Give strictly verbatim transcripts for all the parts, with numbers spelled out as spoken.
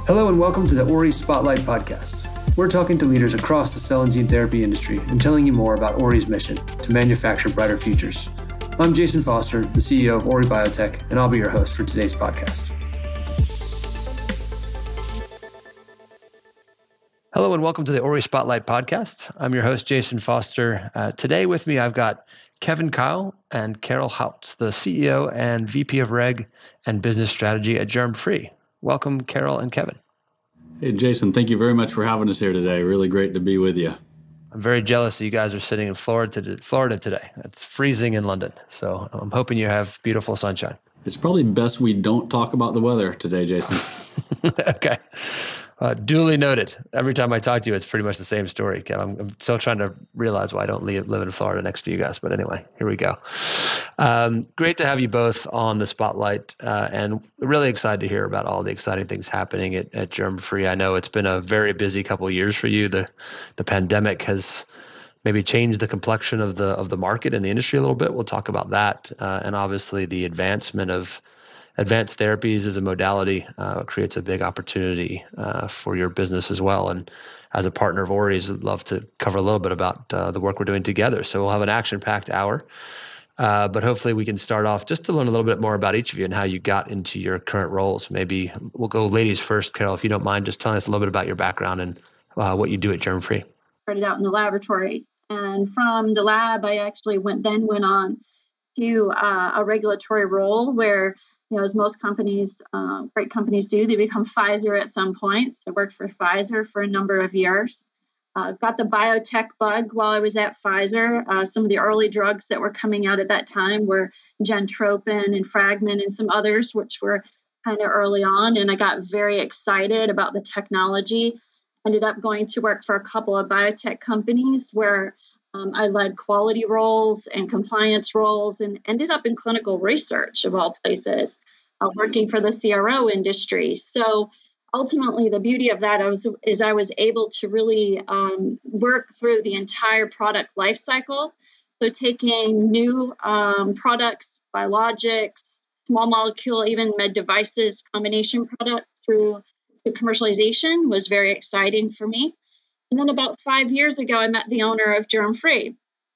Hello and welcome to the Ori Spotlight Podcast. We're talking to leaders across the cell and gene therapy industry and telling you more about Ori's mission to manufacture brighter futures. I'm Jason Foster, the C E O of Ori Biotech, and I'll be your host for today's podcast. Hello and welcome to the Ori Spotlight Podcast. I'm your host, Jason Foster. Uh, today with me, I've got Kevin Kyle and Carol Hautz, the C E O and V P of Reg and Business Strategy at Germfree. Welcome, Carol and Kevin. Hey, Jason, thank you very much for having us here today. Really great to be with you. I'm very jealous that you guys are sitting in Florida, Florida today. It's freezing in London, so I'm hoping you have beautiful sunshine. It's probably best we don't talk about the weather today, Jason. Okay. Uh, duly noted. Every time I talk to you, it's pretty much the same story, Kev. I'm, I'm still trying to realize why I don't live, live in Florida next to you guys. But anyway, here we go. Um, great to have you both on the spotlight, uh, and really excited to hear about all the exciting things happening at, at Germfree. I know it's been a very busy couple of years for you. The the pandemic has maybe changed the complexion of the of the market and the industry a little bit. We'll talk about that, uh, and obviously the advancement of advanced therapies as a modality uh, creates a big opportunity uh, for your business as well. And as a partner of Ori's, I'd love to cover a little bit about uh, the work we're doing together. So we'll have an action-packed hour, uh, but hopefully we can start off just to learn a little bit more about each of you and how you got into your current roles. Maybe we'll go ladies first. Carol, if you don't mind, just telling us a little bit about your background and uh, what you do at Germfree. Started out in the laboratory, and from the lab, I actually went then went on to uh, a regulatory role where, you know, as most companies, uh, great companies do, they become Pfizer at some point. So I worked for Pfizer for a number of years. Uh, got the biotech bug while I was at Pfizer. Uh, some of the early drugs that were coming out at that time were Gentropin and Fragment and some others, which were kind of early on. And I got very excited about the technology. Ended up going to work for a couple of biotech companies where Um, I led quality roles and compliance roles and ended up in clinical research of all places, uh, working for the C R O industry. So ultimately, the beauty of that was, is I was able to really um, work through the entire product life cycle. So taking new um, products, biologics, small molecule, even med devices, combination products through to commercialization was very exciting for me. And then about five years ago, I met the owner of Germfree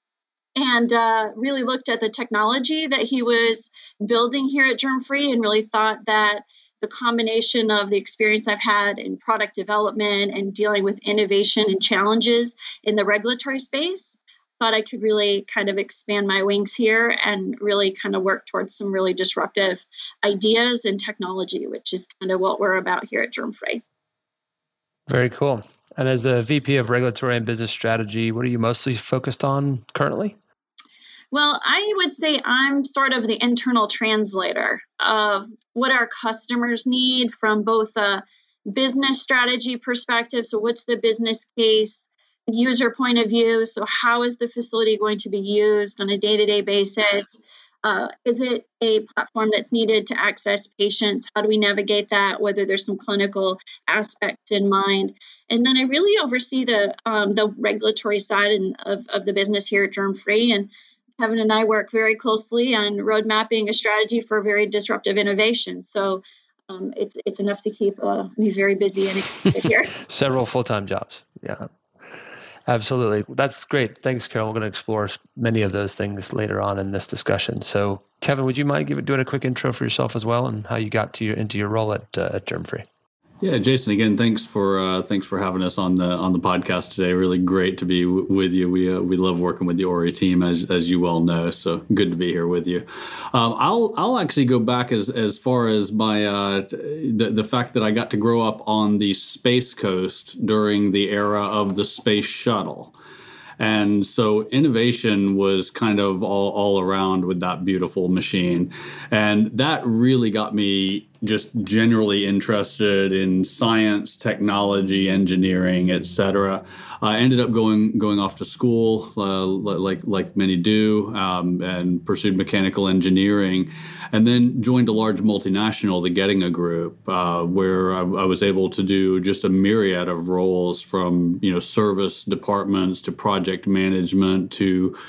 and uh, really looked at the technology that he was building here at Germfree and really thought that the combination of the experience I've had in product development and dealing with innovation and challenges in the regulatory space, thought I could really kind of expand my wings here and really kind of work towards some really disruptive ideas and technology, which is kind of what we're about here at Germfree. Very cool. And as the V P of Regulatory and Business Strategy, what are you mostly focused on currently? Well, I would say I'm sort of the internal translator of what our customers need from both a business strategy perspective. So what's the business case, user point of view? So how is the facility going to be used on a day-to-day basis? Uh, is it a platform that's needed to access patients? How do we navigate that, whether there's some clinical aspects in mind? And then I really oversee the um, the regulatory side in, of, of the business here at Germfree. And Kevin and I work very closely on road mapping a strategy for very disruptive innovation. So um, it's it's enough to keep uh, me very busy and excited here. Several full-time jobs. Yeah. Absolutely. That's great. Thanks, Carol. We're going to explore many of those things later on in this discussion. So, Kevin, would you mind give, doing a quick intro for yourself as well and how you got to your, into your role at, uh, at Germfree? Yeah, Jason, again, thanks for uh, thanks for having us on the on the podcast today. Really great to be w- with you. We uh, we love working with the Ori team, as as you well know. So good to be here with you. Um, I'll I'll actually go back as as far as my uh, the the fact that I got to grow up on the Space Coast during the era of the space shuttle. And so innovation was kind of all, all around with that beautiful machine. And that really got me just generally interested in science, technology, engineering, et cetera. I ended up going going off to school, uh, like like many do, um, and pursued mechanical engineering, and then joined a large multinational, the Getinge Group, uh, where I, I was able to do just a myriad of roles, from you know service departments to project management to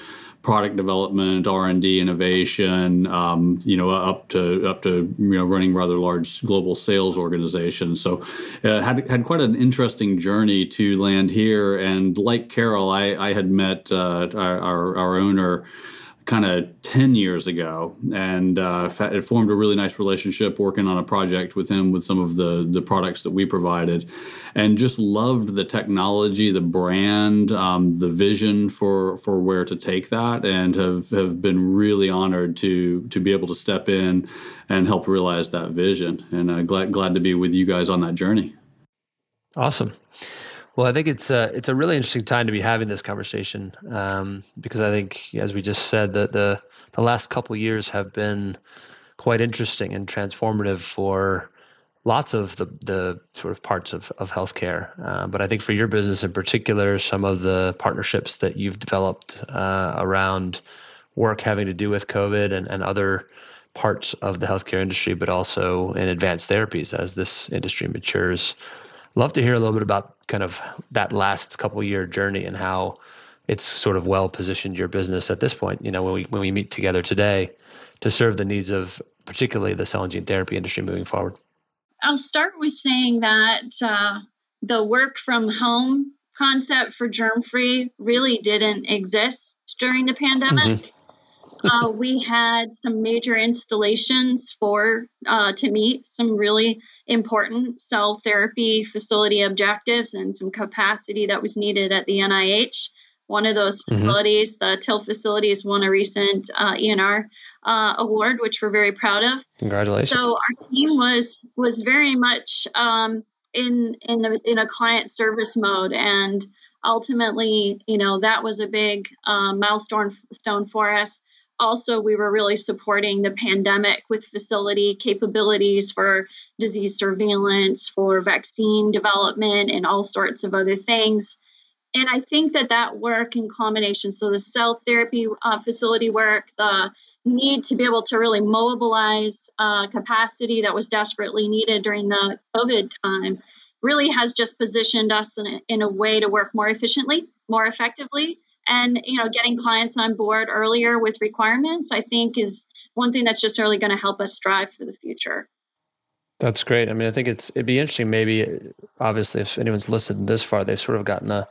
product development, R and D, innovation, um, you know, up to up to you know running rather large global sales organizations. So uh, had had quite an interesting journey to land here. And like Carol, I, I had met uh, our our owner kind of ten years ago, and uh, it formed a really nice relationship working on a project with him with some of the the products that we provided, and just loved the technology, the brand, um, the vision for for where to take that, and have have been really honored to to be able to step in and help realize that vision, and uh, glad glad to be with you guys on that journey. Awesome. Well, I think it's a, it's a really interesting time to be having this conversation um, because I think, as we just said, that the the last couple of years have been quite interesting and transformative for lots of the the sort of parts of of healthcare. Uh, but I think for your business in particular, some of the partnerships that you've developed uh, around work having to do with COVID and, and other parts of the healthcare industry, but also in advanced therapies as this industry matures. Love to hear a little bit about kind of that last couple year journey and how it's sort of well positioned your business at this point, you know, when we when we meet together today to serve the needs of particularly the cell and gene therapy industry moving forward. I'll start with saying that uh, the work from home concept for Germfree really didn't exist during the pandemic. Mm-hmm. uh, we had some major installations for uh, to meet some really important cell therapy facility objectives and some capacity that was needed at the N I H. One of those facilities, mm-hmm. the T I L facilities, won a recent uh, E N R uh, award, which we're very proud of. Congratulations! So our team was was very much um, in in the, in a client service mode, and ultimately, you know, that was a big uh, milestone stone for us. Also, we were really supporting the pandemic with facility capabilities for disease surveillance, for vaccine development, and all sorts of other things. And I think that that work in combination, so the cell therapy uh, facility work, the need to be able to really mobilize uh, capacity that was desperately needed during the COVID time, really has just positioned us in a, in a way to work more efficiently, more effectively. And, you know, getting clients on board earlier with requirements, I think, is one thing that's just really going to help us strive for the future. That's great. I mean, I think it's it'd be interesting. Maybe, obviously, if anyone's listened this far, they've sort of gotten a,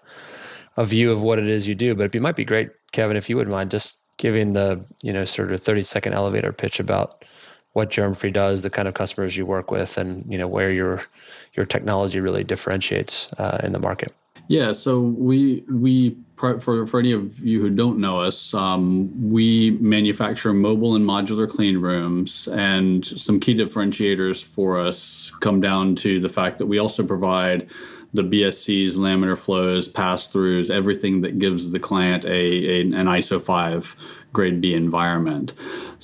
a view of what it is you do. But it might be great, Kevin, if you wouldn't mind just giving the, you know, sort of thirty second elevator pitch about what Germfree does, the kind of customers you work with, and, you know, where your your technology really differentiates uh, in the market. Yeah, so we we for for any of you who don't know us, um, we manufacture mobile and modular clean rooms, and some key differentiators for us come down to the fact that we also provide the B S Cs, laminar flows, pass-throughs, everything that gives the client a, a an I S O five grade B environment.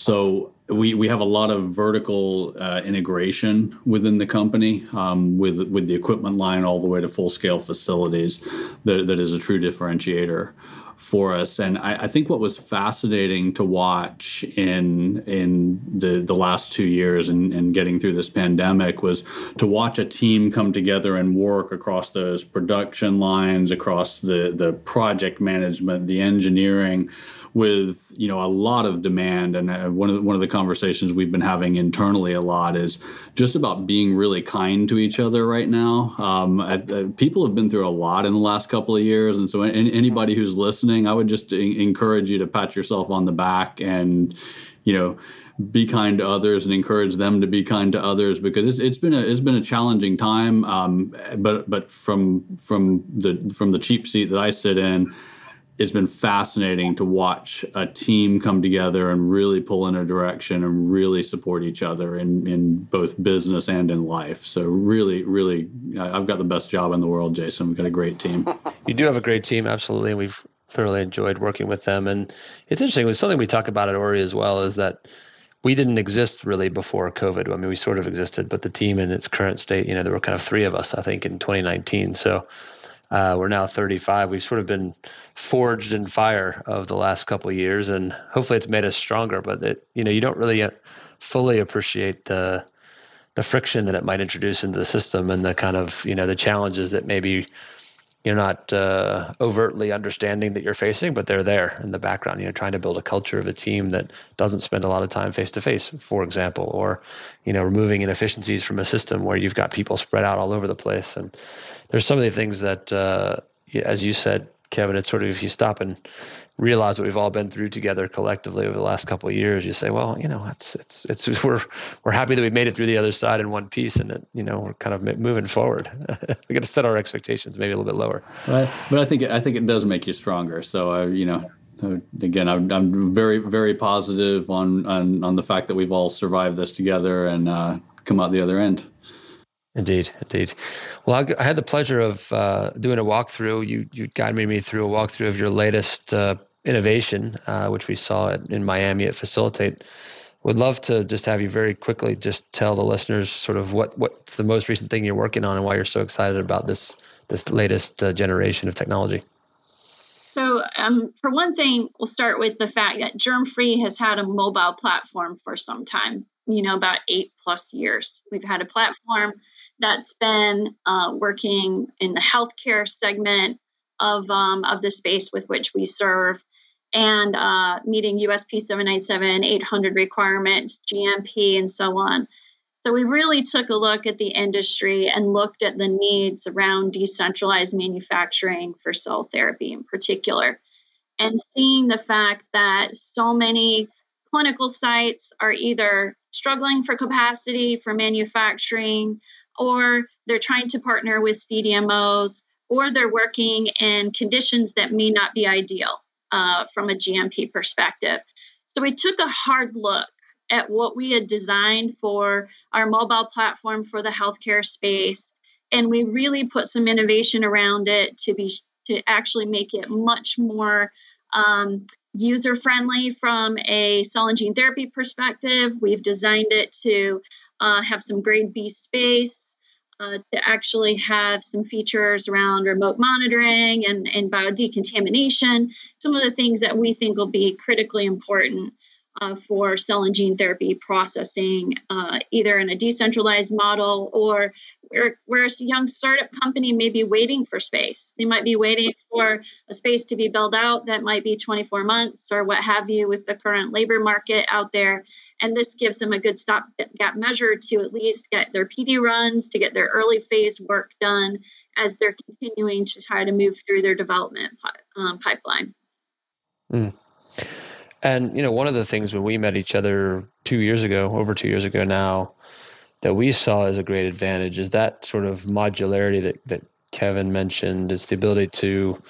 So we we have a lot of vertical uh, integration within the company um, with with the equipment line all the way to full scale facilities. That that is a true differentiator for us. And I, I think what was fascinating to watch in in the the last two years and, and getting through this pandemic was to watch a team come together and work across those production lines, across the the project management, the engineering, with, you know, a lot of demand. And uh, one of the, one of the conversations we've been having internally a lot is just about being really kind to each other right now. Um, I, I, people have been through a lot in the last couple of years, and so any, anybody who's listening, I would just encourage you to pat yourself on the back and, you know, be kind to others and encourage them to be kind to others, because it's, it's been a it's been a challenging time. Um, but but from from the from the cheap seat that I sit in, it's been fascinating to watch a team come together and really pull in a direction and really support each other in, in both business and in life. So really, really, I've got the best job in the world, Jason. We've got a great team. You do have a great team, absolutely. We've thoroughly enjoyed working with them. And it's interesting, it's something we talk about at Ori as well, is that we didn't exist really before COVID. I mean, we sort of existed, but the team in its current state, you know, there were kind of three of us, I think, in twenty nineteen. So Uh, we're now thirty-five. We've sort of been forged in fire of the last couple of years, and hopefully it's made us stronger. But it, you know, you don't really fully appreciate the the friction that it might introduce into the system, and the kind of, you know, the challenges that maybe you're not uh, overtly understanding that you're facing, but they're there in the background, you know, trying to build a culture of a team that doesn't spend a lot of time face to face, for example, or, you know, removing inefficiencies from a system where you've got people spread out all over the place. And there's some of the things that, uh, as you said, Kevin, it's sort of, if you stop and realize what we've all been through together collectively over the last couple of years, you say, well, you know, it's it's it's we're we're happy that we made it through the other side in one piece, and it, you know, we're kind of moving forward. We got to set our expectations maybe a little bit lower. Right, but I think I think it does make you stronger. So I, you know, again, I'm, I'm very very positive on, on on the fact that we've all survived this together and uh, come out the other end. Indeed, indeed. Well, I, I had the pleasure of uh, doing a walkthrough. You you guided me through a walkthrough of your latest uh, innovation, uh, which we saw at, in Miami at Facilitate. Would love to just have you very quickly just tell the listeners sort of what what's the most recent thing you're working on and why you're so excited about this this latest uh, generation of technology. So um, for one thing, we'll start with the fact that Germfree has had a mobile platform for some time, you know, about eight plus years. We've had a platform that's been uh, working in the healthcare segment of um, of the space with which we serve, and uh, meeting U S P seven ninety-seven, eight hundred requirements, G M P, and so on. So we really took a look at the industry and looked at the needs around decentralized manufacturing for cell therapy in particular, and seeing the fact that so many clinical sites are either struggling for capacity for manufacturing, or they're trying to partner with C D M Os, or they're working in conditions that may not be ideal uh, from a G M P perspective. So we took a hard look at what we had designed for our mobile platform for the healthcare space, and we really put some innovation around it to be to actually make it much more um, user-friendly from a cell and gene therapy perspective. We've designed it to uh, have some grade B space, Uh, to actually have some features around remote monitoring and, and biodecontamination, some of the things that we think will be critically important uh, for cell and gene therapy processing, uh, either in a decentralized model or where, where a young startup company may be waiting for space. They might be waiting for a space to be built out that might be twenty-four months or what have you with the current labor market out there. And this gives them a good stopgap measure to at least get their P D runs, to get their early phase work done as they're continuing to try to move through their development um, pipeline. Mm. And, you know, one of the things when we met each other two years ago, over two years ago now, that we saw as a great advantage is that sort of modularity that, that Kevin mentioned. It's the ability to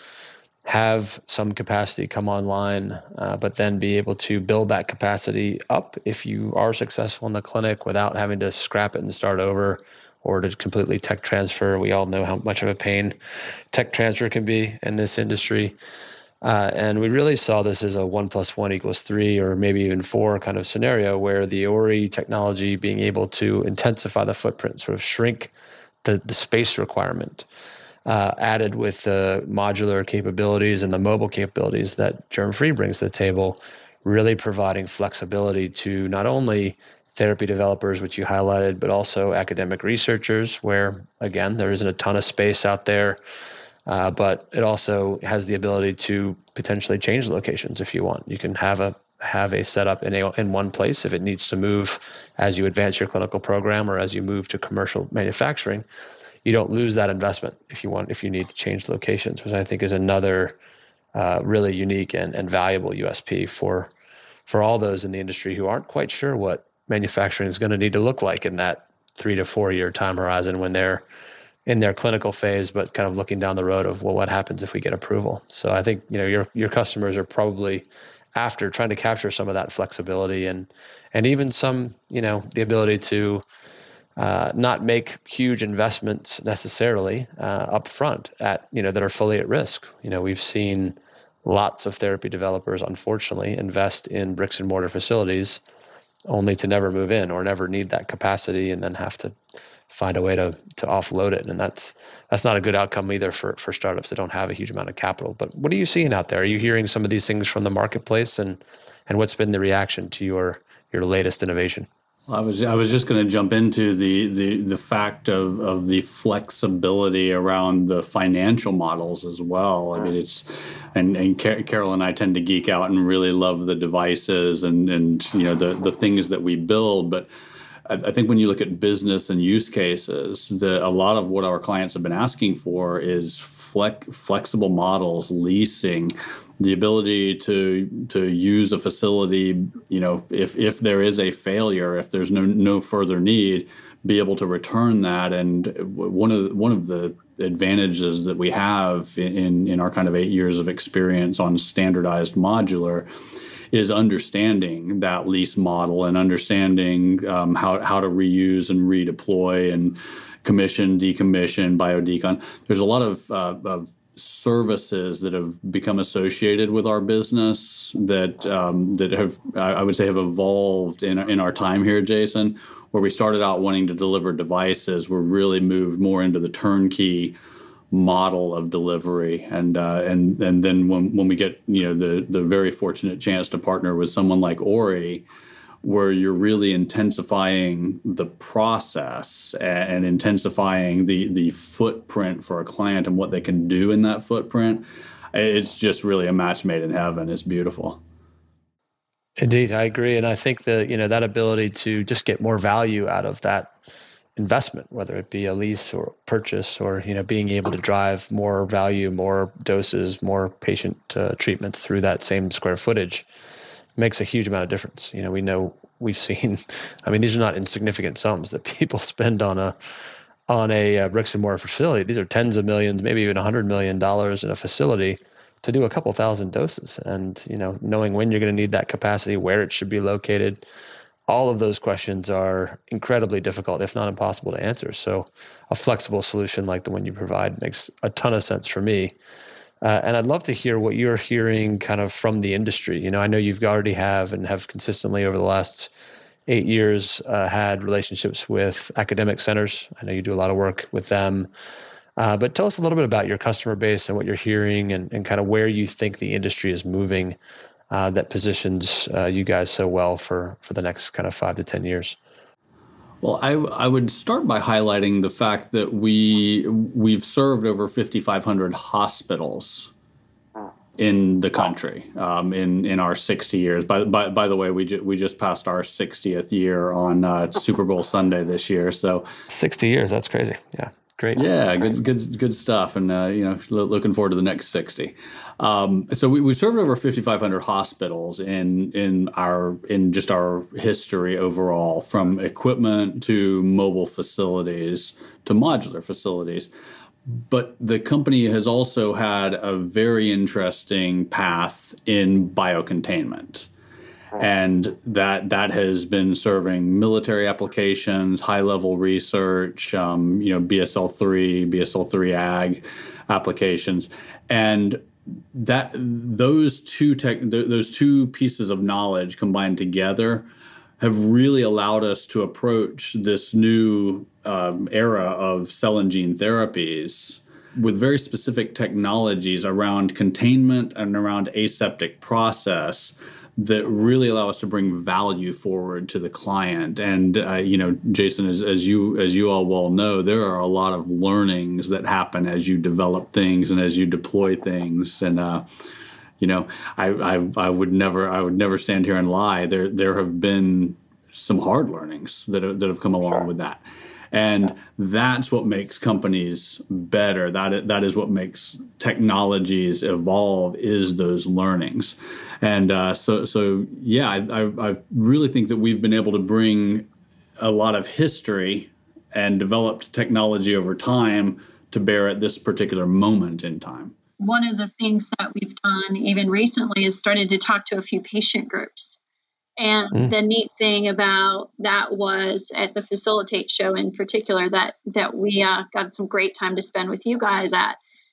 have some capacity come online, uh, but then be able to build that capacity up if you are successful in the clinic without having to scrap it and start over or to completely tech transfer. We all know how much of a pain tech transfer can be in this industry. Uh, and we really saw this as a one plus one equals three or maybe even four kind of scenario where the Ori technology being able to intensify the footprint, sort of shrink the, the space requirement, Uh, added with the modular capabilities and the mobile capabilities that Germfree brings to the table, really providing flexibility to not only therapy developers, which you highlighted, but also academic researchers, where, again, there isn't a ton of space out there, uh, but it also has the ability to potentially change locations if you want. You can have a have a setup in a, in one place if it needs to move as you advance your clinical program or as you move to commercial manufacturing. You don't lose that investment if you want, if you need to change locations, which I think is another uh, really unique and, and valuable U S P for for all those in the industry who aren't quite sure what manufacturing is going to need to look like in that three to four year time horizon when they're in their clinical phase, but kind of looking down the road of, well, what happens if we get approval? So I think, you know, your your customers are probably after trying to capture some of that flexibility and and even some, you know, the ability to Uh, not make huge investments necessarily uh, up front at, you know, that are fully at risk. You know, we've seen lots of therapy developers, unfortunately, invest in bricks and mortar facilities only to never move in or never need that capacity and then have to find a way to to offload it. And that's that's not a good outcome either for, for startups that don't have a huge amount of capital. But what are you seeing out there? Are you hearing some of these things from the marketplace, and, and what's been the reaction to your your latest innovation? I was I was just going to jump into the the the fact of, of the flexibility around the financial models as well. I mean, it's and and Carol and I tend to geek out and really love the devices and and you know the the things that we build, but I think when you look at business and use cases, the, a lot of what our clients have been asking for is flex, flexible models, leasing, the ability to to use a facility. You know, if if there is a failure, if there's no no further need, be able to return that. And one of one of the advantages that we have in in our kind of eight years of experience on standardized modular is understanding that lease model and understanding um, how, how to reuse and redeploy and commission, decommission, biodecon. There's a lot of, uh, of services that have become associated with our business that um, that have, I would say, have evolved in, in our time here, Jason, where we started out wanting to deliver devices. We're really moved more into the turnkey model of delivery, and uh, and and then when when we get you know the the very fortunate chance to partner with someone like Ori, where you're really intensifying the process and intensifying the the footprint for a client and what they can do in that footprint, it's just really a match made in heaven. It's beautiful. Indeed, I agree, and I think that you know that ability to just get more value out of that investment, whether it be a lease or purchase, or you know being able to drive more value, more doses, more patient uh, treatments through that same square footage, makes a huge amount of difference. You know, we know we've seen. I mean, these are not insignificant sums that people spend on a on a uh, bricks and mortar facility. These are tens of millions, maybe even a hundred million dollars in a facility to do a couple thousand doses. And you know, knowing when you're going to need that capacity, where it should be located. All of those questions are incredibly difficult, if not impossible to answer. So a flexible solution like the one you provide makes a ton of sense for me. Uh, and I'd love to hear what you're hearing kind of from the industry. You know, I know you've already have and have consistently over the last eight years uh, had relationships with academic centers. I know you do a lot of work with them. Uh, but tell us a little bit about your customer base and what you're hearing and, and kind of where you think the industry is moving Uh, that positions uh, you guys so well for, for the next kind of five to ten years? Well, I, I would start by highlighting the fact that we we've served over fifty-five hundred hospitals in the country um, in in our sixty years. By by, by the way, we ju- we just passed our sixtieth year on uh, Super Bowl Sunday this year. So sixty years, that's crazy. Yeah. Great. Yeah, good, good, good stuff, and uh, you know, lo- looking forward to the next sixty. Um, so we we served over fifty-five hundred hospitals in in our in just our history overall, from equipment to mobile facilities to modular facilities. But the company has also had a very interesting path in biocontainment. And that that has been serving military applications, high-level research, um, you know, B S L three, B S L three ag applications, and that those two tech, those two pieces of knowledge combined together have really allowed us to approach this new um, era of cell and gene therapies with very specific technologies around containment and around aseptic process that really allow us to bring value forward to the client. And, uh, you know, Jason, as, as you as you all well know, there are a lot of learnings that happen as you develop things and as you deploy things. And, uh, you know, I, I I would never I would never stand here and lie. There there have been some hard learnings that have, that have come along sure. with that. And that's what makes companies better. That that is what makes technologies evolve, is those learnings. And uh, so, so yeah, I, I really think that we've been able to bring a lot of history and developed technology over time to bear at this particular moment in time. One of the things that we've done even recently is started to talk to a few patient groups. And mm. the neat thing about that was at the Facilitate show in particular that that we uh, got some great time to spend with you guys at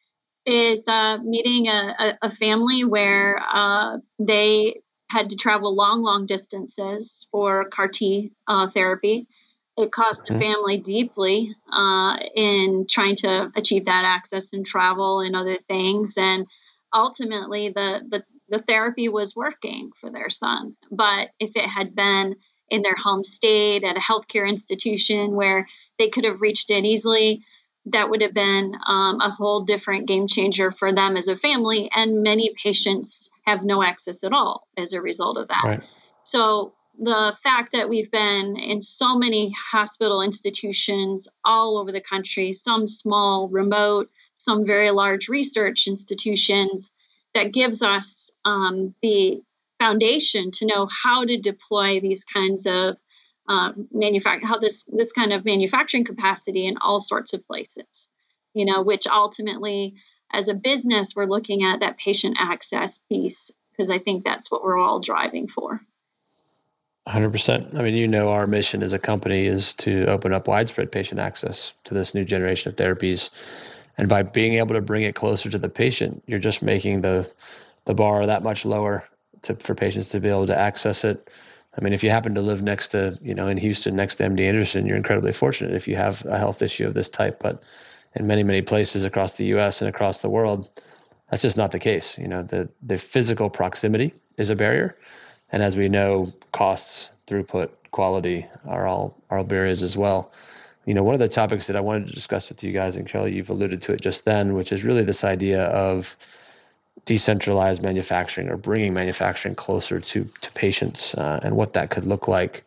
is uh, meeting a, a family where uh, they had to travel long, long distances for C A R T uh, therapy. It cost mm. the family deeply uh, in trying to achieve that access and travel and other things. And ultimately, the the the therapy was working for their son. But if it had been in their home state at a healthcare institution where they could have reached it easily, that would have been um, a whole different game changer for them as a family. And many patients have no access at all as a result of that. Right. So the fact that we've been in so many hospital institutions all over the country, some small, remote, some very large research institutions, that gives us um, the foundation to know how to deploy these kinds of um, manufacture, how this this kind of manufacturing capacity in all sorts of places. You know, which ultimately, as a business, we're looking at that patient access piece, because I think that's what we're all driving for. one hundred percent. I mean, you know, our mission as a company is to open up widespread patient access to this new generation of therapies. And by being able to bring it closer to the patient, you're just making the the bar that much lower to, for patients to be able to access it. I mean, if you happen to live next to, you know, in Houston, next to M D Anderson, you're incredibly fortunate if you have a health issue of this type. But in many, many places across the U S and across the world, that's just not the case. You know, the, the physical proximity is a barrier. And as we know, costs, throughput, quality are all, are all barriers as well. You know, one of the topics that I wanted to discuss with you guys, and Kelly, you've alluded to it just then, which is really this idea of decentralized manufacturing or bringing manufacturing closer to to patients uh, and what that could look like.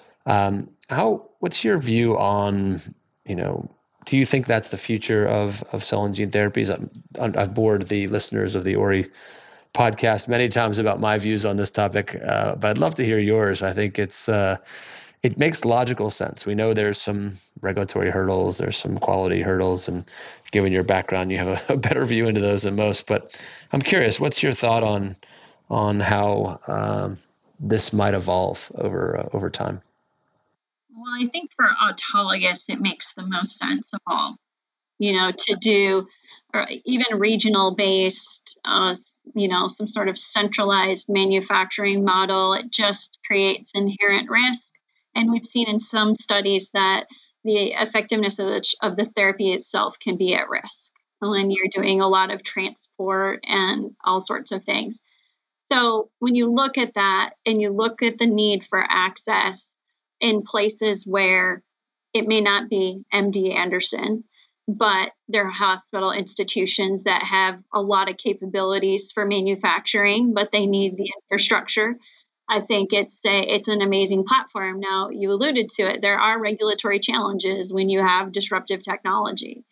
Um, how? What's your view on, you know, do you think that's the future of of cell and gene therapies? I'm, I've bored the listeners of the Ori podcast many times about my views on this topic, uh, but I'd love to hear yours. I think it's uh, it makes logical sense. We know there's some regulatory hurdles, there's some quality hurdles, and given your background, you have a, a better view into those than most. But I'm curious, what's your thought on on how um, this might evolve over uh, over time? Well, I think for autologous, it makes the most sense of all. You know, to do, or even regional based, uh, you know, some sort of centralized manufacturing model, it just creates inherent risk. And we've seen in some studies that the effectiveness of the, of the therapy itself can be at risk when you're doing a lot of transport and all sorts of things. So when you look at that and you look at the need for access in places where it may not be M D Anderson, but there are hospital institutions that have a lot of capabilities for manufacturing, but they need the infrastructure. I think it's a, it's an amazing platform. Now, you alluded to it. There are regulatory challenges when you have disruptive technology.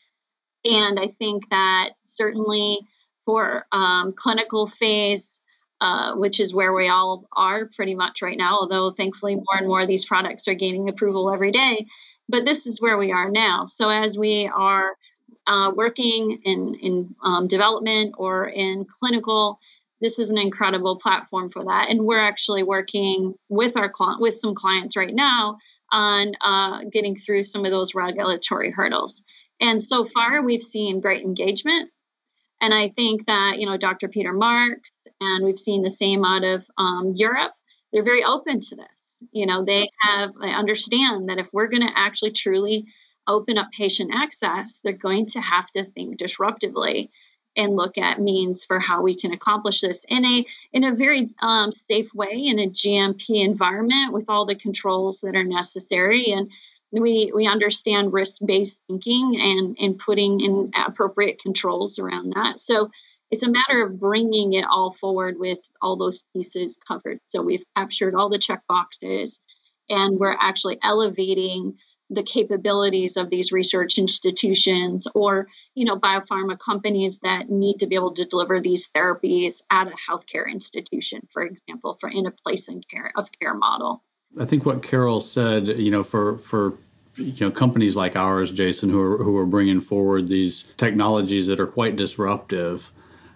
And I think that certainly for um, clinical phase, uh, which is where we all are pretty much right now, although thankfully more and more of these products are gaining approval every day. But this is where we are now. So as we are uh, working in, in um, development or in clinical, this is an incredible platform for that. And we're actually working with our client, with some clients right now on uh, getting through some of those regulatory hurdles. And so far, we've seen great engagement. And I think that, you know, Doctor Peter Marks, and we've seen the same out of um, Europe, they're very open to this. You know, they have, they understand that if we're going to actually truly open up patient access, they're going to have to think disruptively and look at means for how we can accomplish this in a in a very um, safe way, in a G M P environment with all the controls that are necessary. And we we understand risk-based thinking and, and putting in appropriate controls around that. So it's a matter of bringing it all forward with all those pieces covered. So we've captured all the check boxes, and we're actually elevating the capabilities of these research institutions or, you know, biopharma companies that need to be able to deliver these therapies at a healthcare institution, for example, for in a place in care of care model. I think what Carol said, you know, for for you know companies like ours, Jason, who are who are bringing forward these technologies that are quite disruptive,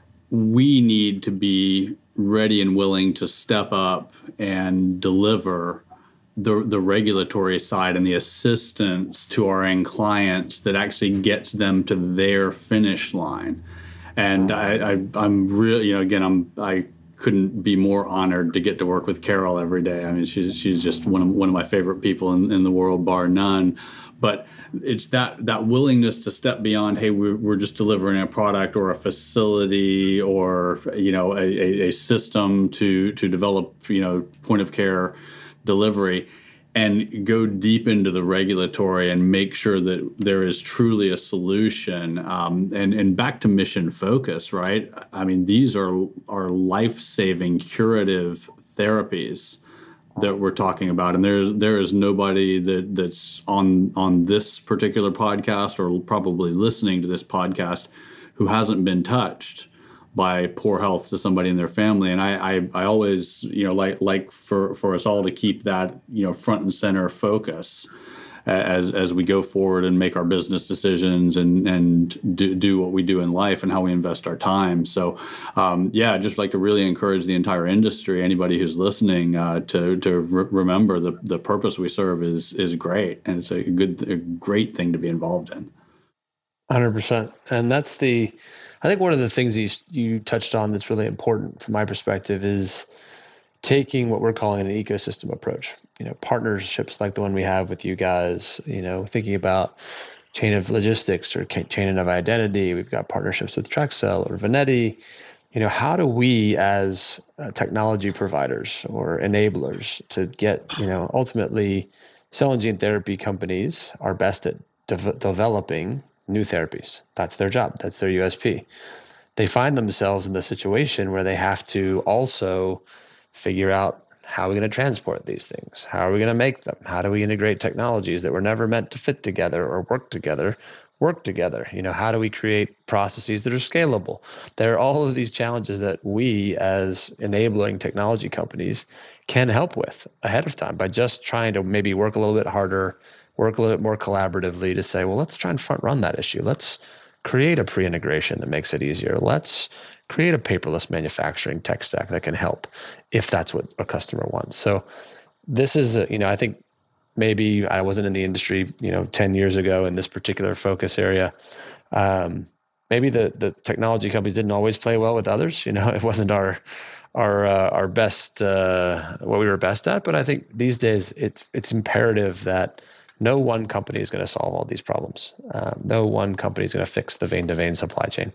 we need to be ready and willing to step up and deliver the the regulatory side and the assistance to our end clients that actually gets them to their finish line. And I, I I'm really, you know, again, I'm I couldn't be more honored to get to work with Carol every day. I mean, she's she's just one of one of my favorite people in, in the world, bar none. But it's that that willingness to step beyond, hey, we're, we're just delivering a product or a facility or, you know, a, a, a system to to develop, you know, point of care delivery, and go deep into the regulatory and make sure that there is truly a solution. Um, and, and back to mission focus, right? I mean, these are, are life-saving curative therapies that we're talking about. And there's, there is nobody that, that's on, on this particular podcast or probably listening to this podcast who hasn't been touched by poor health to somebody in their family. And I, I, I always, you know, like, like for, for us all to keep that, you know, front and center focus as, as we go forward and make our business decisions and, and do, do what we do in life and how we invest our time. So, um, yeah, I'd just like to really encourage the entire industry, anybody who's listening, uh, to, to re- remember the, the purpose we serve is, is great. And it's a good, a great thing to be involved in. one hundred percent. And that's the, I think one of the things you, you touched on that's really important from my perspective is taking what we're calling an ecosystem approach, you know, partnerships like the one we have with you guys, you know, thinking about chain of logistics or chain of identity. We've got partnerships with Trexel or Venetti. You know, how do we as uh, technology providers or enablers to get, you know, ultimately cell and gene therapy companies are best at de- developing new therapies. That's their job. That's their U S P. They find themselves in the situation where they have to also figure out how are we going to transport these things? How are we going to make them? How do we integrate technologies that were never meant to fit together or work together, work together? You know, how do we create processes that are scalable? There are all of these challenges that we as enabling technology companies can help with ahead of time by just trying to maybe work a little bit harder, work a little bit more collaboratively to say, well, let's try and front run that issue. Let's create a pre-integration that makes it easier. Let's create a paperless manufacturing tech stack that can help if that's what a customer wants. So this is, a, you know, I think maybe I wasn't in the industry, you know, ten years ago in this particular focus area. Um, maybe the, the technology companies didn't always play well with others. You know, it wasn't our, our, uh, our best, uh, what we were best at. But I think these days it's, it's imperative that no one company is going to solve all these problems. Um, no one company is going to fix the vein-to-vein supply chain.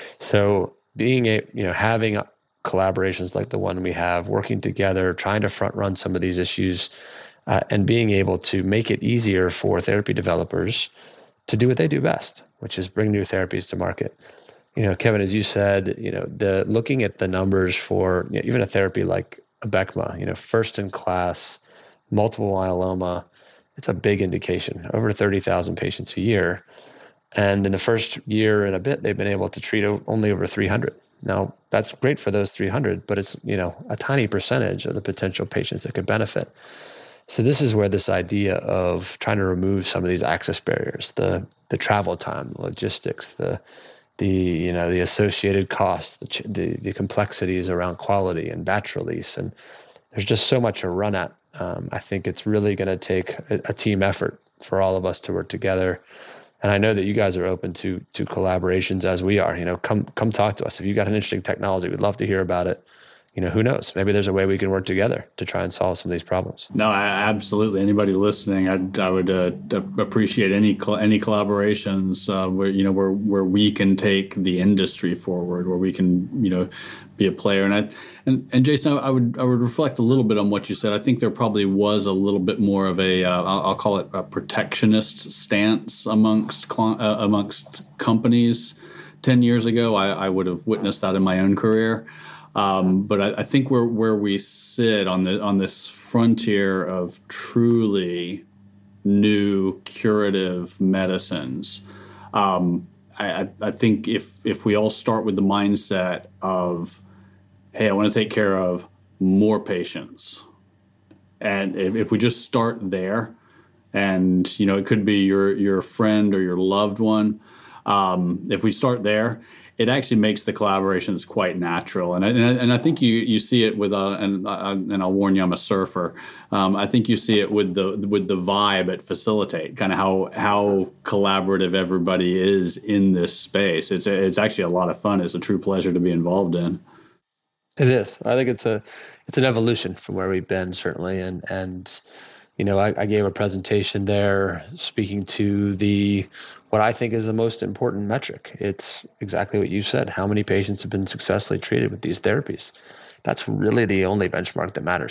So being a, you know, having collaborations like the one we have, working together, trying to front run some of these issues, uh, and being able to make it easier for therapy developers to do what they do best, which is bring new therapies to market. You know, Kevin, as you said, you know, the looking at the numbers for, you know, even a therapy like Abecma, you know, first in class, multiple myeloma, it's a big indication, over thirty thousand patients a year. And in the first year and a bit, they've been able to treat only over three hundred. Now, that's great for those three hundred, but it's, you know, a tiny percentage of the potential patients that could benefit. So this is where this idea of trying to remove some of these access barriers, the the travel time, the logistics, the the you know the associated costs, the the, the complexities around quality and batch release, and there's just so much to run at. Um, I think it's really going to take a, a team effort for all of us to work together. And I know that you guys are open to to collaborations as we are. You know, come come talk to us. If you've got an interesting technology, we'd love to hear about it. You know, who knows? Maybe there's a way we can work together to try and solve some of these problems. No, I, absolutely. Anybody listening, I'd, I would uh, appreciate any any collaborations uh, where you know where where we can take the industry forward, where we can you know be a player. And I and, and Jason, I would I would reflect a little bit on what you said. I think there probably was a little bit more of a uh, I'll, I'll call it a protectionist stance amongst uh, amongst companies ten years ago. I, I would have witnessed that in my own career. Um, but I, I think where where we sit on the on this frontier of truly new curative medicines, um, I, I think if if we all start with the mindset of, hey, I want to take care of more patients, and if, if we just start there, and you know it could be your your friend or your loved one, um, if we start there, it actually makes the collaborations quite natural. And I, and I think you, you see it with, uh, and, uh, and I'll warn you, I'm a surfer. Um, I think you see it with the with the vibe at Facilitate, kind of how how collaborative everybody is in this space. It's it's actually a lot of fun. It's a true pleasure to be involved in. It is. I think it's a it's an evolution from where we've been, certainly. And and you know, I, I gave a presentation there speaking to the what I think is the most important metric. It's exactly what you said. How many patients have been successfully treated with these therapies? That's really the only benchmark that matters.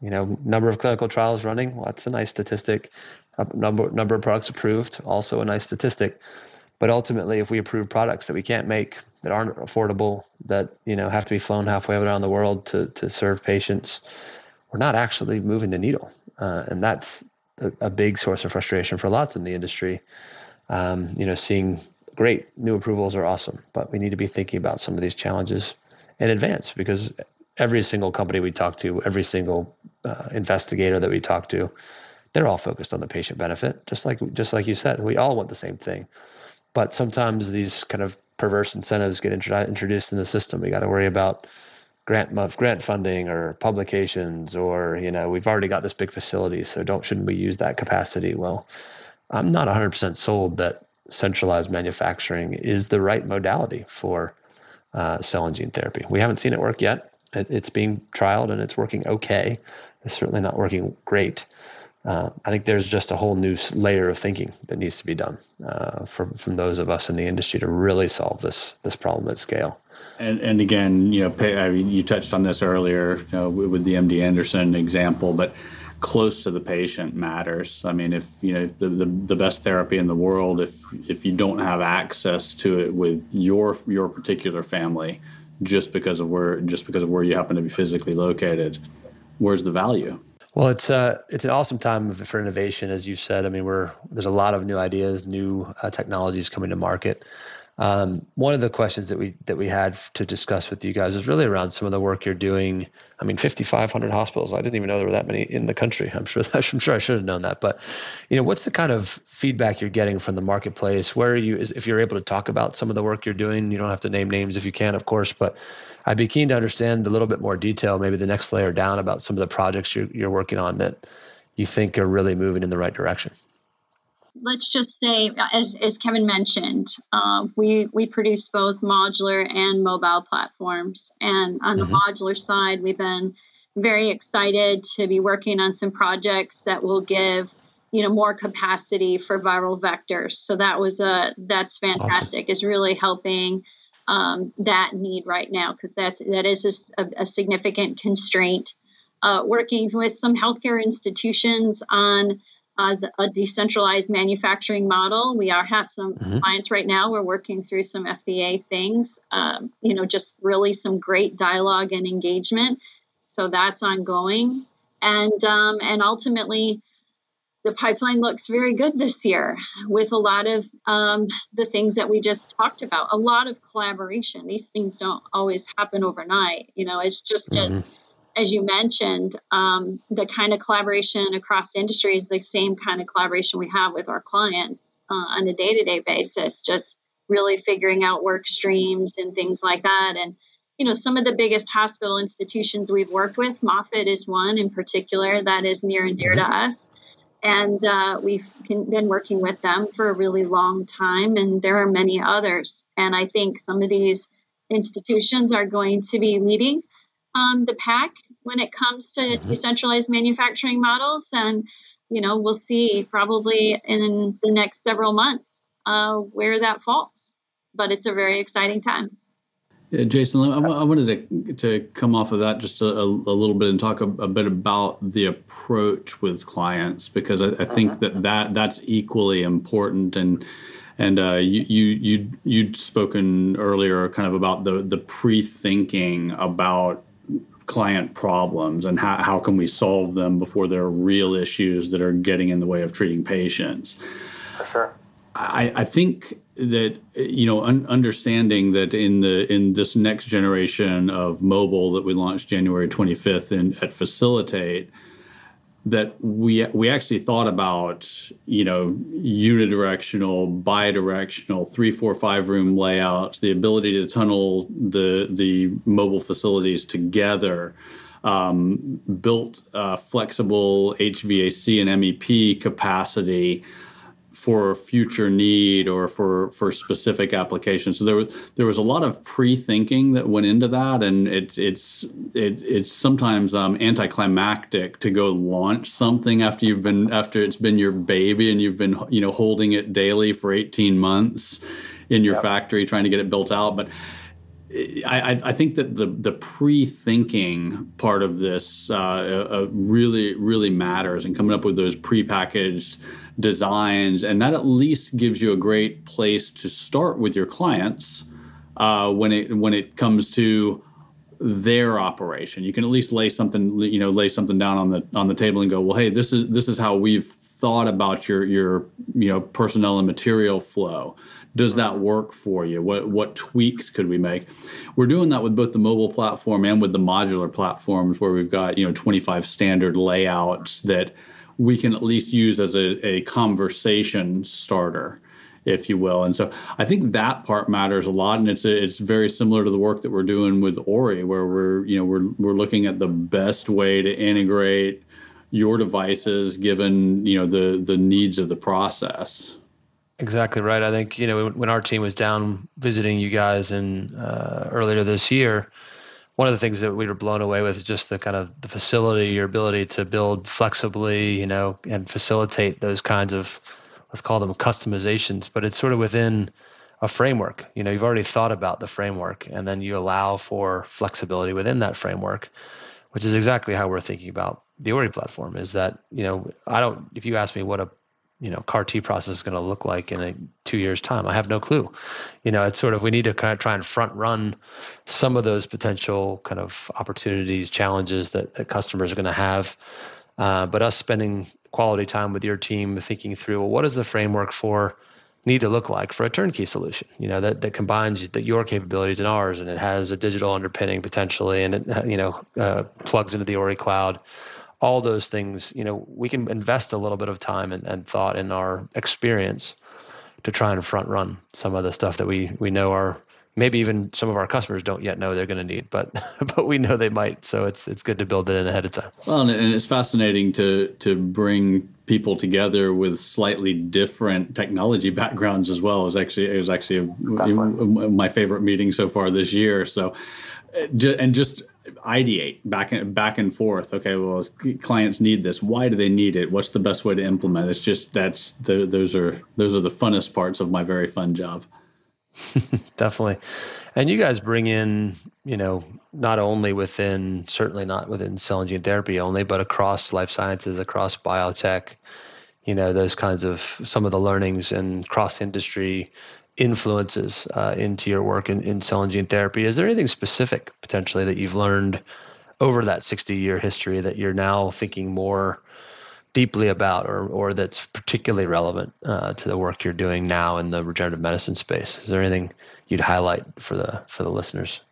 You know, number of clinical trials running, well, that's a nice statistic. Uh, number number of products approved, also a nice statistic. But ultimately, if we approve products that we can't make, that aren't affordable, that you know have to be flown halfway around the world to to serve patients, we're not actually moving the needle, uh, and that's a, a big source of frustration for lots in the industry. Um, you know, seeing great new approvals are awesome, but we need to be thinking about some of these challenges in advance, because every single company we talk to, every single uh, investigator that we talk to, they're all focused on the patient benefit, just like just like you said. We all want the same thing, but sometimes these kind of perverse incentives get intro- introduced in the system. We got to worry about grant grant funding or publications, or you know, we've already got this big facility, so don't shouldn't we use that capacity? Well, I'm not one hundred percent sold that centralized manufacturing is the right modality for uh, cell and gene therapy. We haven't seen it work yet. It, it's being trialed and it's working okay. It's certainly not working great. Uh, I think there's just a whole new layer of thinking that needs to be done uh, from from those of us in the industry to really solve this this problem at scale. And and again, you know, pay, I mean, you touched on this earlier, you know, with the M D Anderson example, but close to the patient matters. I mean, if you know the, the, the best therapy in the world, if if you don't have access to it with your your particular family, just because of where just because of where you happen to be physically located, where's the value? Well, it's uh, it's an awesome time for innovation, as you said. I mean, we're there's a lot of new ideas, new uh, technologies coming to market. Um, one of the questions that we that we had to discuss with you guys is really around some of the work you're doing. I mean, fifty-five hundred hospitals. I didn't even know there were that many in the country. I'm sure I'm sure I should have known that. But you know, what's the kind of feedback you're getting from the marketplace? Where are you? Is, if you're able to talk about some of the work you're doing, you don't have to name names if you can, of course. But I'd be keen to understand a little bit more detail, maybe the next layer down, about some of the projects you're you're working on that you think are really moving in the right direction. Let's just say, as as Kevin mentioned, uh, we we produce both modular and mobile platforms. And on the mm-hmm. modular side, we've been very excited to be working on some projects that will give, you know, more capacity for viral vectors. So that was a that's fantastic. Awesome. It's really helping um, that need right now, because that's that is a, a significant constraint. Uh, working with some healthcare institutions on Uh, the, a decentralized manufacturing model. We are have some mm-hmm. clients right now. We're working through some F D A things, um, you know, just really some great dialogue and engagement. So that's ongoing. And, um, and ultimately, the pipeline looks very good this year with a lot of um, the things that we just talked about, a lot of collaboration. These things don't always happen overnight. You know, it's just mm-hmm. as As you mentioned, um, the kind of collaboration across industry is the same kind of collaboration we have with our clients uh, on a day-to-day basis, just really figuring out work streams and things like that. And, you know, some of the biggest hospital institutions we've worked with, Moffitt is one in particular that is near and dear to us. And uh, we've been working with them for a really long time, and there are many others. And I think some of these institutions are going to be leading Um, the pack when it comes to mm-hmm. decentralized manufacturing models. And, you know, we'll see probably in the next several months uh, where that falls. But it's a very exciting time. Yeah, Jason, I, I wanted to to come off of that just a, a little bit and talk a, a bit about the approach with clients, because I, I think that, that that's equally important. And And uh, you you you you'd spoken earlier kind of about the the pre-thinking about client problems and how, how can we solve them before there are real issues that are getting in the way of treating patients. For sure. I, I think that, you know, un- understanding that in the in this next generation of mobile that we launched January twenty-fifth in, at Facilitate, that we we actually thought about, you know, unidirectional, bidirectional, three, four, five room layouts, the ability to tunnel the the mobile facilities together, um, built uh, flexible H V A C and M E P capacity for future need or for, for specific applications. So there was there was a lot of pre-thinking that went into that, and it, it's it, it's sometimes um, anticlimactic to go launch something after you've been after it's been your baby and you've been you know holding it daily for eighteen months in your yep. factory trying to get it built out. But I, I think that the the pre-thinking part of this uh, uh, really really matters, and coming up with those pre-packaged designs, and that at least gives you a great place to start with your clients uh, when it when it comes to their operation. You can at least lay something you know lay something down on the on the table and go, well, hey, this is this is how we've thought about your your you know personnel and material flow. Does that work for you? What what tweaks could we make? We're doing that with both the mobile platform and with the modular platforms, where we've got you know twenty-five standard layouts that we can at least use as a, a conversation starter, if you will. And so I think that part matters a lot, and it's a, it's very similar to the work that we're doing with Ori, where we're you know we're we're looking at the best way to integrate your devices given you know the the needs of the process. Exactly right. I think, you know, when our team was down visiting you guys in uh, earlier this year, one of the things that we were blown away with is just the kind of the facility, your ability to build flexibly, you know, and facilitate those kinds of, let's call them customizations, but it's sort of within a framework. You know, you've already thought about the framework, and then you allow for flexibility within that framework, which is exactly how we're thinking about the Ori platform. Is that, you know, I don't, if you ask me what a you know, C A R T process is going to look like in a two years time, I have no clue. You know, it's sort of, we need to kind of try and front run some of those potential kind of opportunities, challenges that, that customers are going to have. Uh, but us spending quality time with your team, thinking through, well, what does the framework for need to look like for a turnkey solution, you know, that, that combines the, your capabilities and ours, and it has a digital underpinning potentially, and it, you know, uh, plugs into the Ori cloud. All those things, you know, we can invest a little bit of time and, and thought in our experience to try and front run some of the stuff that we we know are, maybe even some of our customers don't yet know they're going to need, but but we know they might. So it's it's good to build it in ahead of time. Well, and it's fascinating to to bring people together with slightly different technology backgrounds as well. It was actually it was actually a, my favorite meeting so far this year. So, and just ideate back and back and forth. Okay, well, clients need this. Why do they need it? What's the best way to implement it? It's just that's the, those are those are the funnest parts of my very fun job. Definitely. And you guys bring in, you know, not only within, certainly not within cell and gene therapy only, but across life sciences, across biotech, you know, those kinds of some of the learnings and cross industry influences uh, into your work in, in cell and gene therapy. Is there anything specific potentially that you've learned over that sixty year history that you're now thinking more deeply about, or or that's particularly relevant uh, to the work you're doing now in the regenerative medicine space? Is there anything you'd highlight for the for the listeners?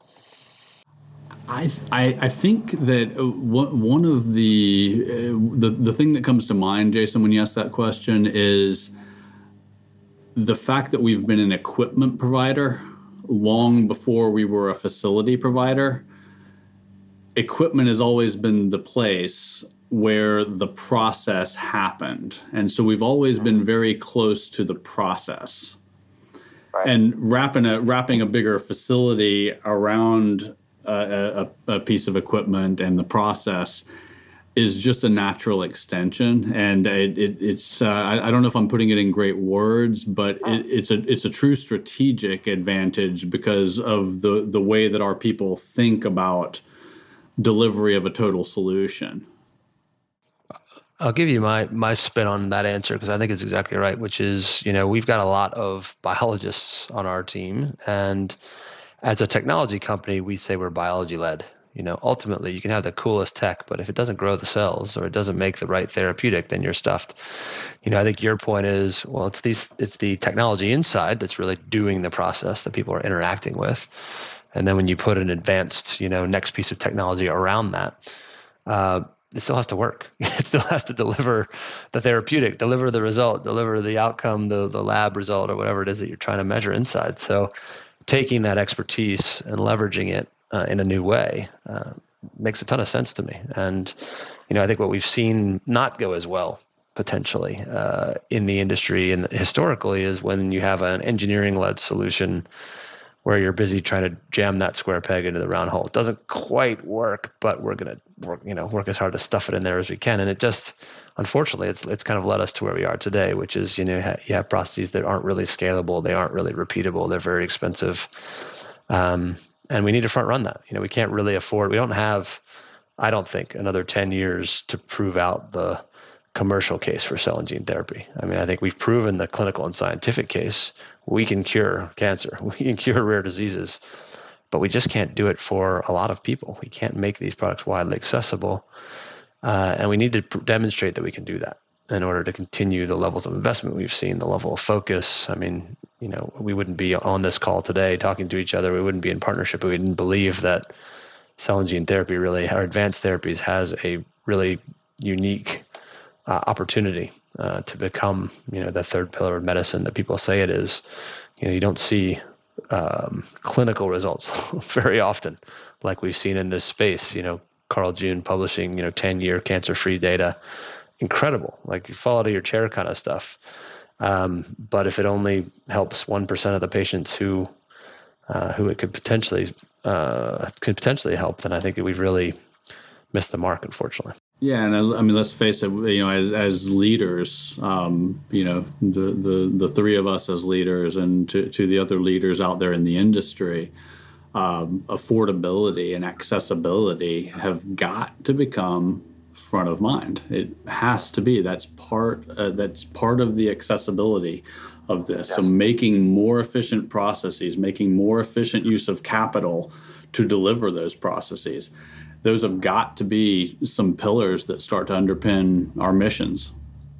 I I, I think that one of the, uh, the the thing that comes to mind, Jason, when you ask that question is the fact that we've been an equipment provider long before we were a facility provider. Equipment has always been the place where the process happened. And so we've always been very close to the process. Right. And wrapping a, wrapping a bigger facility around a, a, a piece of equipment and the process is just a natural extension. And it, it, it's, uh, I, I don't know if I'm putting it in great words, but it, it's a it's a true strategic advantage because of the, the way that our people think about delivery of a total solution. I'll give you my my spin on that answer because I think it's exactly right, which is, you know, we've got a lot of biologists on our team, and as a technology company, we say we're biology led. You know, ultimately you can have the coolest tech, but if it doesn't grow the cells or it doesn't make the right therapeutic, then you're stuffed. You know, I think your point is, well, it's these it's the technology inside that's really doing the process that people are interacting with. And then when you put an advanced, you know, next piece of technology around that, uh, it still has to work. It still has to deliver the therapeutic, deliver the result, deliver the outcome, the the lab result, or whatever it is that you're trying to measure inside. So taking that expertise and leveraging it uh, in a new way uh, makes a ton of sense to me. And, you know, I think what we've seen not go as well potentially uh, in the industry and historically is when you have an engineering-led solution where you're busy trying to jam that square peg into the round hole. It doesn't quite work, but we're going to work, you know, work as hard to stuff it in there as we can. And it just, unfortunately, it's it's kind of led us to where we are today, which is, you know, you have processes that aren't really scalable. They aren't really repeatable. They're very expensive. Um, and we need to front run that. You know, we can't really afford, we don't have, I don't think, another ten years to prove out the commercial case for cell and gene therapy. I mean, I think we've proven the clinical and scientific case. We can cure cancer, we can cure rare diseases, but we just can't do it for a lot of people. We can't make these products widely accessible. Uh, and we need to pr- demonstrate that we can do that in order to continue the levels of investment we've seen, the level of focus. I mean, you know, we wouldn't be on this call today talking to each other. We wouldn't be in partnership if we didn't believe that cell and gene therapy really, or advanced therapies, has a really unique uh, opportunity uh, to become, you know, the third pillar of medicine that people say it is. You know, you don't see um, clinical results very often like we've seen in this space. You know, Carl June publishing, you know, ten-year cancer-free data. Incredible, like you fall out of your chair kind of stuff. Um, but if it only helps one percent of the patients who uh, who it could potentially uh, could potentially help, then I think we've really missed the mark, unfortunately. Yeah, and I, I mean, let's face it. You know, as as leaders, um, you know, the, the the three of us as leaders, and to to the other leaders out there in the industry, um, affordability and accessibility have got to become front of mind. It has to be. That's part. Uh, that's part of the accessibility of this. Yes. So making more efficient processes, making more efficient use of capital to deliver those processes. Those have got to be some pillars that start to underpin our missions.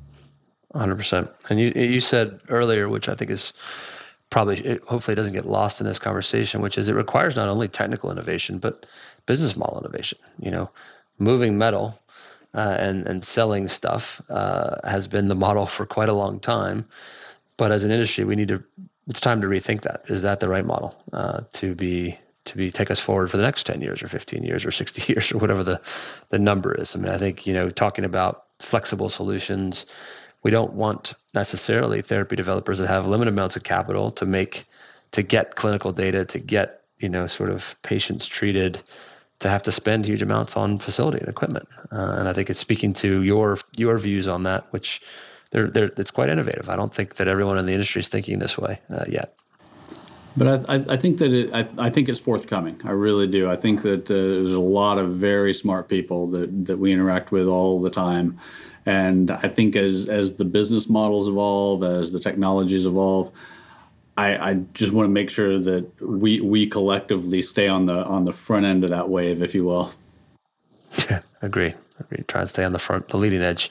one hundred percent. And you you said earlier, which I think is probably, it hopefully doesn't get lost in this conversation, which is it requires not only technical innovation, but business model innovation. You know, moving metal uh, and, and selling stuff uh, has been the model for quite a long time. But as an industry, we need to, it's time to rethink that. Is that the right model uh, to be to be take us forward for the next ten years or fifteen years or sixty years or whatever the, the number is? I mean, I think, you know, talking about flexible solutions, we don't want necessarily therapy developers that have limited amounts of capital to make, to get clinical data, to get, you know, sort of patients treated, to have to spend huge amounts on facility and equipment. Uh, and I think it's speaking to your your views on that, which they're, they're, it's quite innovative. I don't think that everyone in the industry is thinking this way uh, yet. But I, I think that it, I, I think it's forthcoming. I really do. I think that uh, there's a lot of very smart people that, that we interact with all the time. And I think as as the business models evolve, as the technologies evolve, I, I just want to make sure that we we collectively stay on the on the front end of that wave, if you will. Yeah, agree. Agree. Try and stay on the front, the leading edge.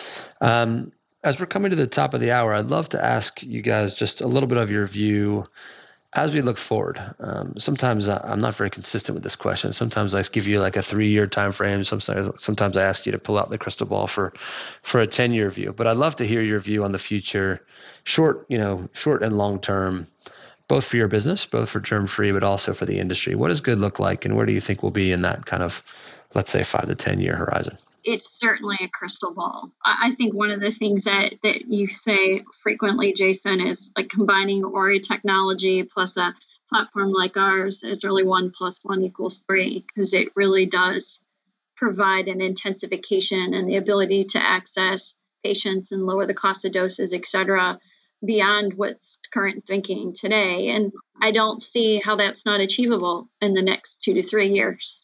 Um, as we're coming to the top of the hour, I'd love to ask you guys just a little bit of your view as we look forward. Um, sometimes I'm not very consistent with this question. Sometimes I give you like a three-year time frame. Sometimes, sometimes I ask you to pull out the crystal ball for, for a ten-year view. But I'd love to hear your view on the future, short, you know, short and long term, both for your business, both for Germfree, but also for the industry. What does good look like, and where do you think we'll be in that kind of, let's say, five to ten-year horizon? It's certainly a crystal ball. I think one of the things that, that you say frequently, Jason, is like combining Ori technology plus a platform like ours is really one plus one equals three, because it really does provide an intensification and the ability to access patients and lower the cost of doses, et cetera, beyond what's current thinking today. And I don't see how that's not achievable in the next two to three years.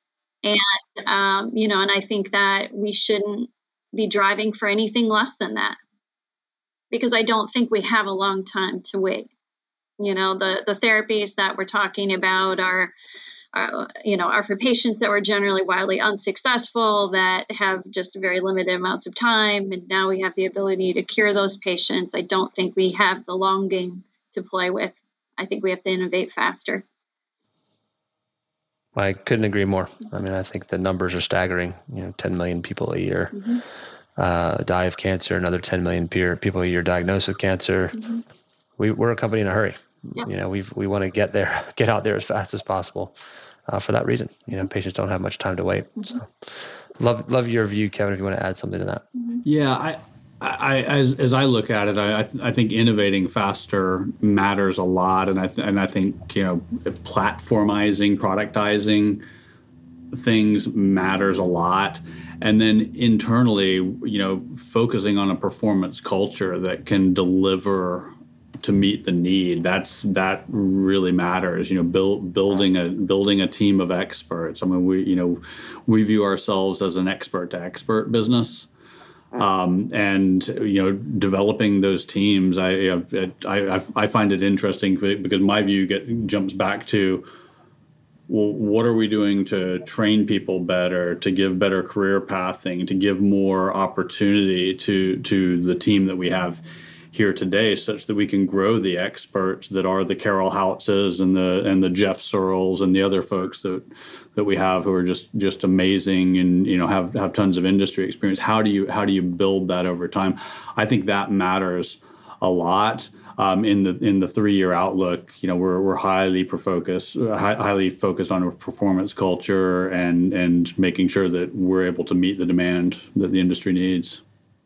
And, um, you know, and I think that we shouldn't be driving for anything less than that, because I don't think we have a long time to wait. You know, the, the therapies that we're talking about are, are, you know, are for patients that were generally wildly unsuccessful, that have just very limited amounts of time. And now we have the ability to cure those patients. I don't think we have the long game to play with. I think we have to innovate faster. I couldn't agree more. I mean, I think the numbers are staggering. You know, ten million people a year mm-hmm. uh, die of cancer, another ten million peer, people a year diagnosed with cancer. Mm-hmm. We, we're a company in a hurry. Yep. You know, we we want to get there, get out there as fast as possible uh, for that reason. You know, patients don't have much time to wait. Mm-hmm. So love love your view, Kevin, if you want to add something to that. Mm-hmm. Yeah, I, I as as I look at it, I I, th- I think innovating faster matters a lot, and I th- and I think, you know, platformizing, productizing things matters a lot, and then internally, you know, focusing on a performance culture that can deliver to meet the need. That's that really matters. You know, build, building a building a team of experts. I mean, we you know we view ourselves as an expert to expert business, um, and you know, developing those teams. I I I find it interesting because my view get jumps back to, well, what are we doing to train people better, to give better career pathing, to give more opportunity to to the team that we have here today, such that we can grow the experts that are the Carol Houtzes and the and the Jeff Searles and the other folks that that we have who are just just amazing and you know have have tons of industry experience. How do you how do you build that over time? I think that matters a lot. Um, in the in the three year outlook, you know, we're we're highly focused, high, highly focused on a performance culture and and making sure that we're able to meet the demand that the industry needs.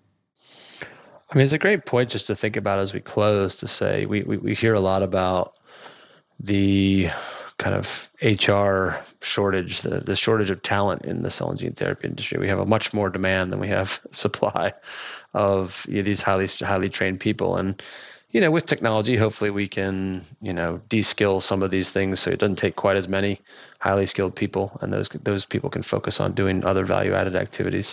I mean, it's a great point just to think about as we close, to say we, we, we hear a lot about the kind of H R shortage, the, the shortage of talent in the cell and gene therapy industry. We have a much more demand than we have supply of you know, these highly highly trained people. And, you know, with technology, hopefully we can, you know, de-skill some of these things so it doesn't take quite as many highly skilled people, and those those people can focus on doing other value-added activities.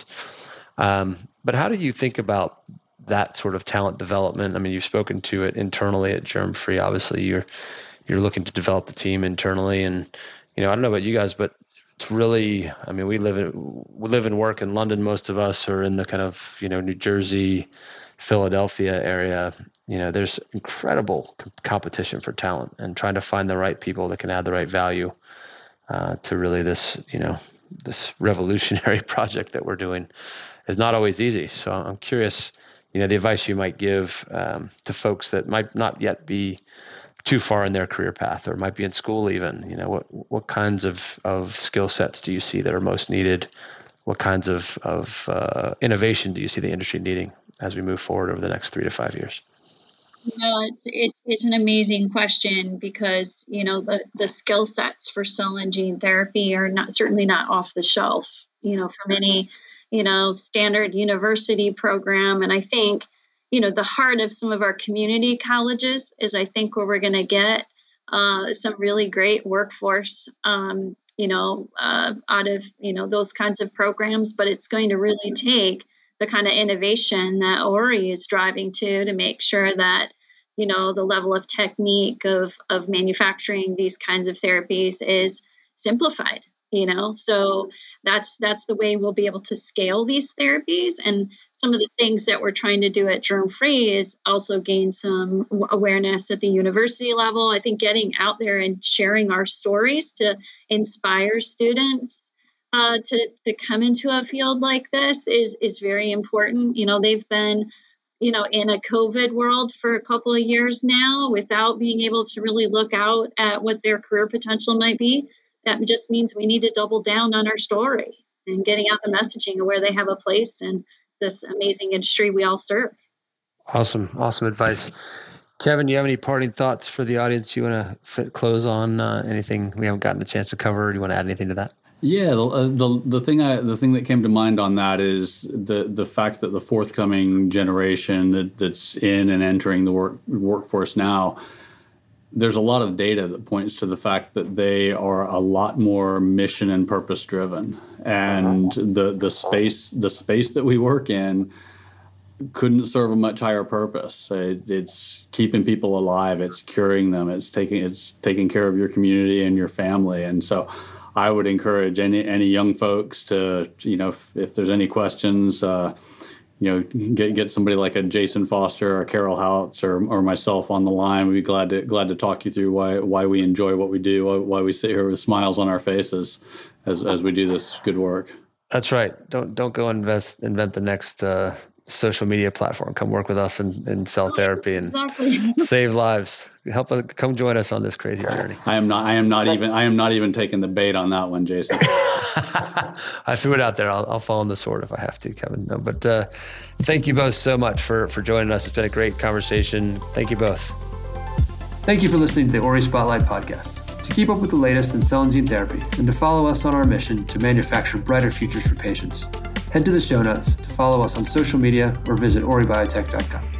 Um, but how do you think about that sort of talent development? I mean, you've spoken to it internally at Germfree. Obviously, you're you're looking to develop the team internally, and you know, I don't know about you guys, but it's really, I mean, we live in we live and work in London. Most of us are in the kind of you know New Jersey, Philadelphia area. You know, there's incredible c- competition for talent, and trying to find the right people that can add the right value uh, to really this you know this revolutionary project that we're doing is not always easy. So I'm curious, you know, the advice you might give um, to folks that might not yet be too far in their career path or might be in school even. You know, what what kinds of, of skill sets do you see that are most needed? What kinds of, of uh, innovation do you see the industry needing as we move forward over the next three to five years? No, it's it's it's an amazing question because you know the the skill sets for cell and gene therapy are not certainly not off the shelf. You know, from any you know standard university program, and I think you know the heart of some of our community colleges is I think where we're going to get uh, some really great workforce. Um, you know, uh, out of you know those kinds of programs, but it's going to really take the kind of innovation that Ori is driving to to make sure that, you know, the level of technique of, of manufacturing these kinds of therapies is simplified, you know, so that's, that's the way we'll be able to scale these therapies. And some of the things that we're trying to do at Germfree is also gain some awareness at the university level. I think getting out there and sharing our stories to inspire students Uh, to to come into a field like this is is very important. You know, they've been, you know, in a COVID world for a couple of years now without being able to really look out at what their career potential might be. That just means we need to double down on our story and getting out the messaging of where they have a place in this amazing industry we all serve. Awesome. Awesome advice. Kevin, do you have any parting thoughts for the audience you want to fit, close on? Uh, anything we haven't gotten a chance to cover? Do you want to add anything to that? Yeah, the, the the thing I the thing that came to mind on that is the the fact that the forthcoming generation that, that's in and entering the work workforce now, there's a lot of data that points to the fact that they are a lot more mission and purpose driven, and the the space the space that we work in couldn't serve a much higher purpose. It, it's keeping people alive. It's curing them. It's taking it's taking care of your community and your family, and so I would encourage any any young folks to, you know, if, if there's any questions, uh, you know, get get somebody like a Jason Foster or Carol Houtz or or myself on the line. We'd be glad to glad to talk you through why why we enjoy what we do, why, why we sit here with smiles on our faces as as we do this good work. That's right. Don't don't go invest invent the next uh, social media platform. Come work with us in, in cell therapy and Exactly. save lives. Help us, come join us on this crazy journey. I am not. I am not even. I am not even taking the bait on that one, Jason. I threw it out there. I'll, I'll fall on the sword if I have to, Kevin. No, but uh, thank you both so much for for joining us. It's been a great conversation. Thank you both. Thank you for listening to the Ori Spotlight podcast. To keep up with the latest in cell and gene therapy and to follow us on our mission to manufacture brighter futures for patients, head to the show notes to follow us on social media or visit ori biotech dot com.